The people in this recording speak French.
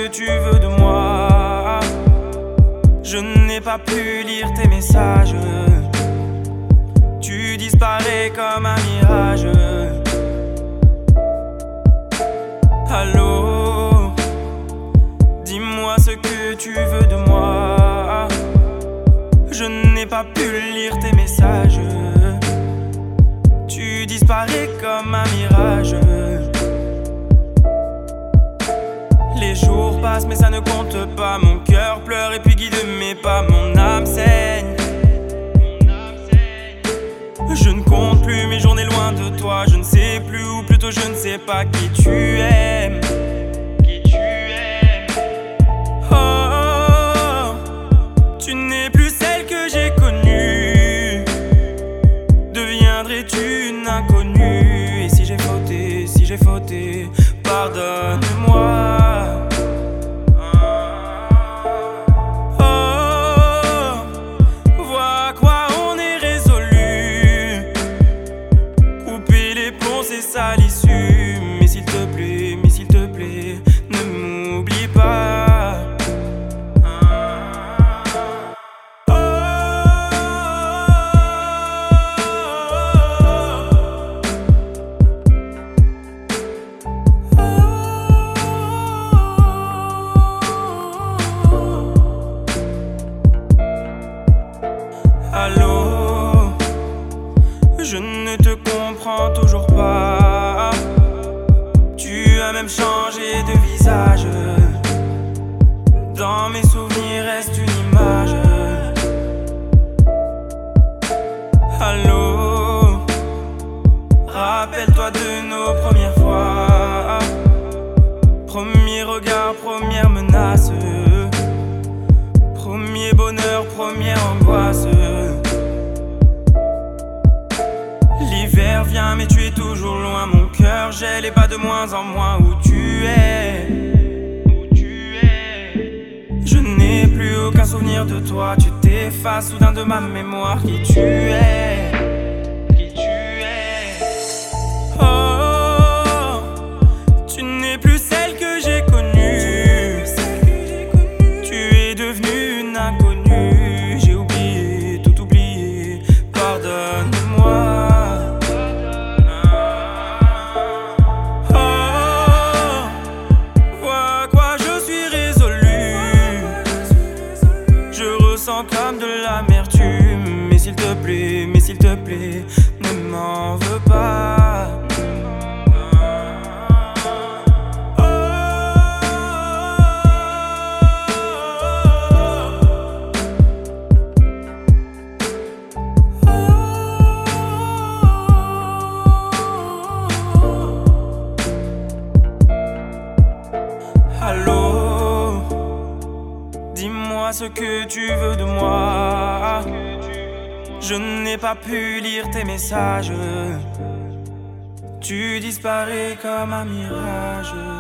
que tu veux de moi. Je n'ai pas pu lire tes messages. Tu disparais comme un mirage. Allô, dis-moi ce que tu veux de moi. Je n'ai pas pu lire tes messages. Tu disparais comme un mirage. Les jours passent mais ça ne compte pas. Mon cœur pleure et puis guide mes pas. Mon âme saigne. Je ne compte plus mes journées loin de toi. Je ne sais plus ou plutôt je ne sais pas qui tu aimes. Oh, tu n'es plus celle que j'ai connue. Deviendrais-tu une inconnue? Et si j'ai fauté, pardonne-moi. C'est ça l'issue. Mais s'il te plaît, ne m'oublie pas. Allô, je ne te comprends toujours pas. Tu as même changé de visage. Dans mes souvenirs reste une image. Allô, rappelle-toi de nos premières fois. Premier regard, première menace. Premier bonheur, première angoisse. L'hiver vient mais tu es toujours loin. Mon cœur gèle et pas de moins en moins. Où tu es? Je n'ai plus aucun souvenir de toi. Tu t'effaces soudain de ma mémoire. Qui tu es? Oh, tu n'es plus celle que j'ai connue. Tu es devenue une inconnue. J'ai oublié, tout oublié. Pardonne-moi. Comme de l'amertume. Mais s'il te plaît, ne m'en veux pas. Allô, dis-moi ce que tu veux de moi. Je n'ai pas pu lire tes messages. Tu disparais comme un mirage.